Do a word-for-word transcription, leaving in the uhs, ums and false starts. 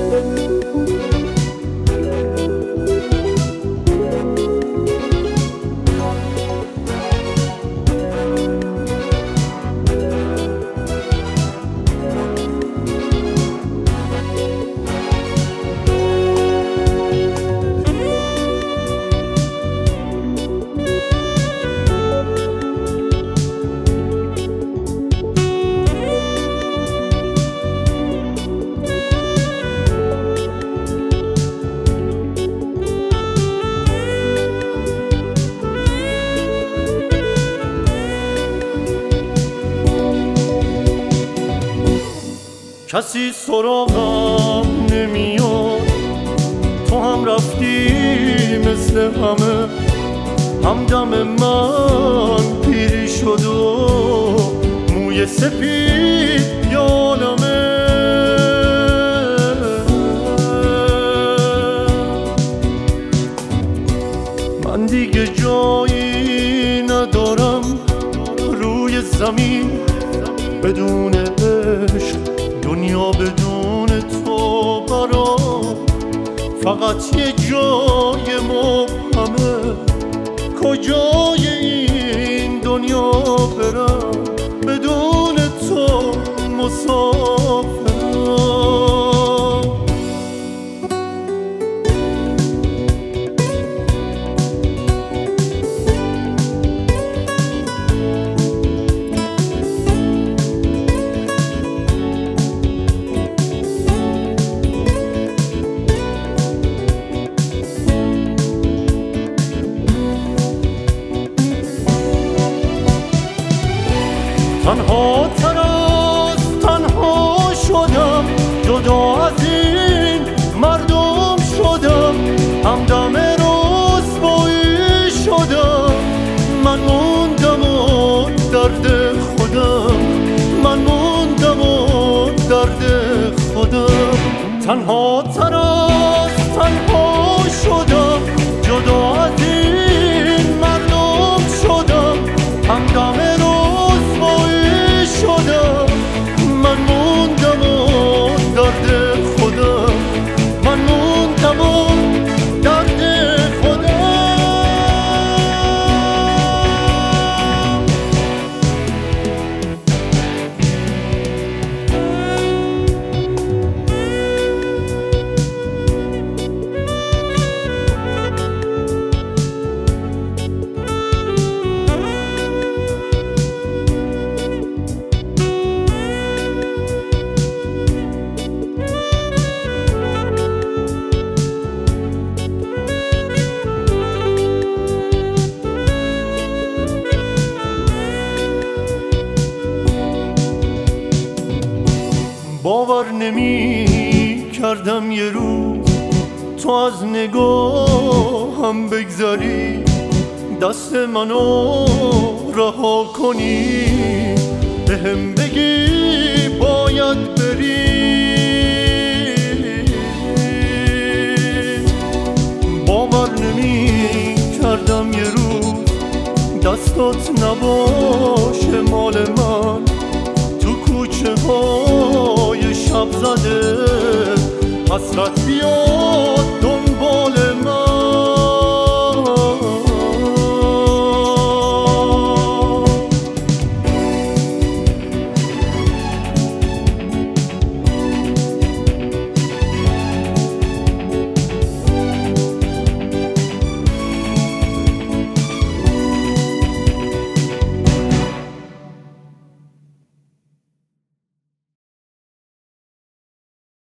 کسی سراغم نمیاد، تو هم رفتی مثل همه، همدم من پیری شد و موی سپید یادمه. من دیگه جایی ندارم روی زمین بدون عشق، دنیا بدون تو برام فقط یه جای مبهمه. کجای این دنیا برم بدون تو مسافرم. تنها تر از تنها شدم، جدا از این مردم شدم، همدم رسوایی شدم. من موندم و درد خودم، من موندم و درد خودم. تنها تر از تنها شدم، جدا از این مردم شدم، همدم شدم. من موندم و درد خودم، من موندم و درد خودم. باور نمی کردم یه روز تو از نگاهم بگذری، دست منو رها کنی، بهم بگی باید بری. باور نمی کردم یه روز دستات نباشه مال من، تو کوچه های شب زده حسرت بیا